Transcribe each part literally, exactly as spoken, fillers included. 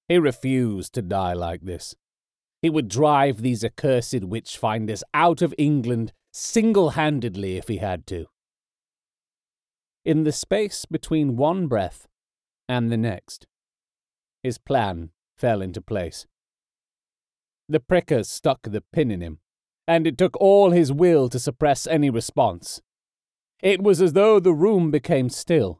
He refused to die like this. He would drive these accursed witch-finders out of England single-handedly if he had to. In the space between one breath and the next, his plan fell into place. The prickers stuck the pin in him, and it took all his will to suppress any response. It was as though the room became still.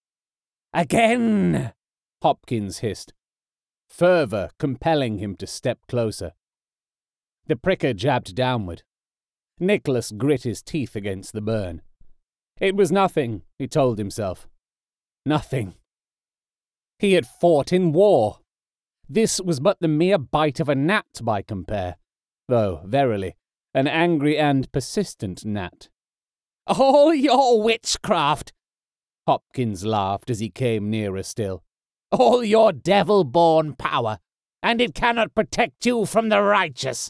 "Again!" Hopkins hissed, fervour compelling him to step closer. The pricker jabbed downward. Nicholas grit his teeth against the burn. It was nothing, he told himself. Nothing. He had fought in war. This was but the mere bite of a gnat by compare, though, verily, an angry and persistent gnat. "All your witchcraft!" Hopkins laughed as he came nearer still. "All your devil-born power, and it cannot protect you from the righteous."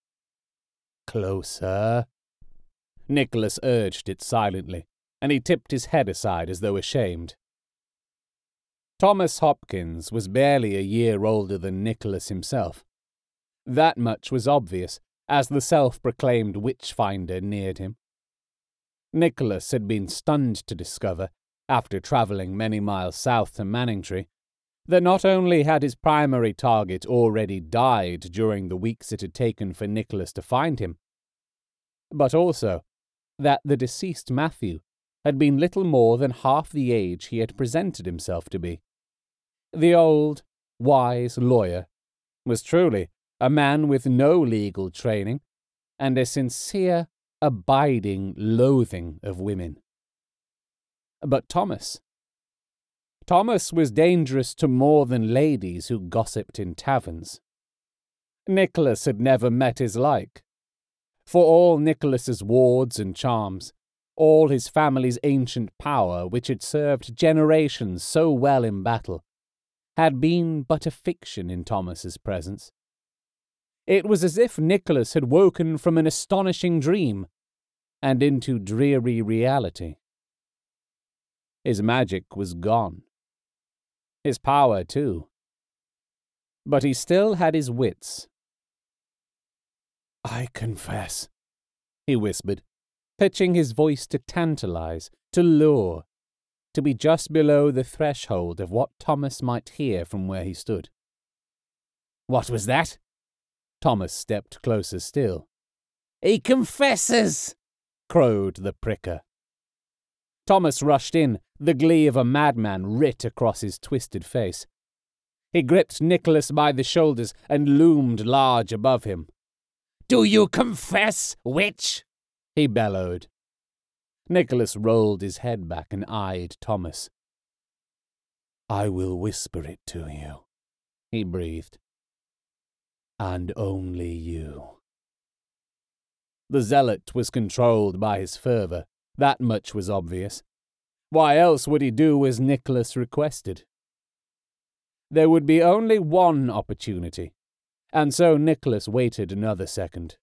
"Closer." Nicholas urged it silently, and he tipped his head aside as though ashamed. Thomas Hopkins was barely a year older than Nicholas himself. That much was obvious as the self-proclaimed witch-finder neared him. Nicholas had been stunned to discover, after travelling many miles south to Manningtree, that not only had his primary target already died during the weeks it had taken for Nicholas to find him, but also that the deceased Matthew had been little more than half the age he had presented himself to be. The old, wise lawyer was truly a man with no legal training and a sincere, abiding loathing of women. But Thomas... Thomas was dangerous to more than ladies who gossiped in taverns. Nicholas had never met his like. For all Nicholas's wards and charms, all his family's ancient power, which had served generations so well in battle, had been but a fiction in Thomas's presence. It was as if Nicholas had woken from an astonishing dream and into dreary reality. His magic was gone. His power, too. But he still had his wits. "I confess," he whispered, pitching his voice to tantalize, to lure, to be just below the threshold of what Thomas might hear from where he stood. "What was that?" Thomas stepped closer still. "He confesses!" crowed the pricker. Thomas rushed in, the glee of a madman writ across his twisted face. He gripped Nicholas by the shoulders and loomed large above him. "Do you confess, witch?" he bellowed. Nicholas rolled his head back and eyed Thomas. "I will whisper it to you," he breathed. "And only you." The zealot was controlled by his fervour. That much was obvious. Why else would he do as Nicholas requested? There would be only one opportunity, and so Nicholas waited another second.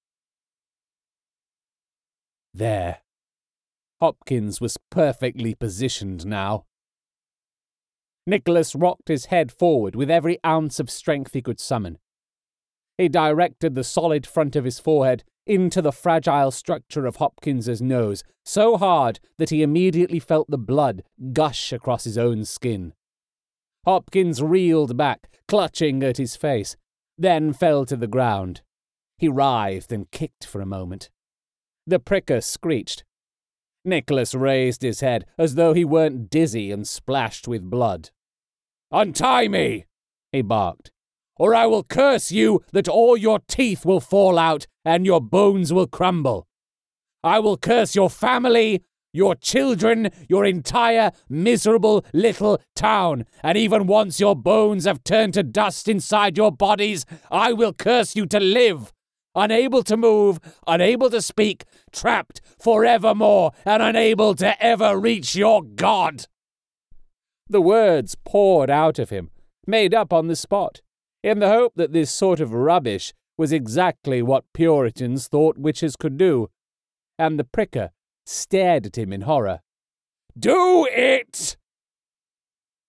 There. Hopkins was perfectly positioned now. Nicholas rocked his head forward with every ounce of strength he could summon. He directed the solid front of his forehead into the fragile structure of Hopkins's nose, so hard that he immediately felt the blood gush across his own skin. Hopkins reeled back, clutching at his face, then fell to the ground. He writhed and kicked for a moment. The pricker screeched. Nicholas raised his head as though he weren't dizzy and splashed with blood. "Untie me!" he barked. "Or I will curse you that all your teeth will fall out and your bones will crumble. I will curse your family, your children, your entire miserable little town, and even once your bones have turned to dust inside your bodies, I will curse you to live, unable to move, unable to speak, trapped forevermore, and unable to ever reach your God." The words poured out of him, made up on the spot, in the hope that this sort of rubbish was exactly what Puritans thought witches could do, and the pricker stared at him in horror. "Do it!"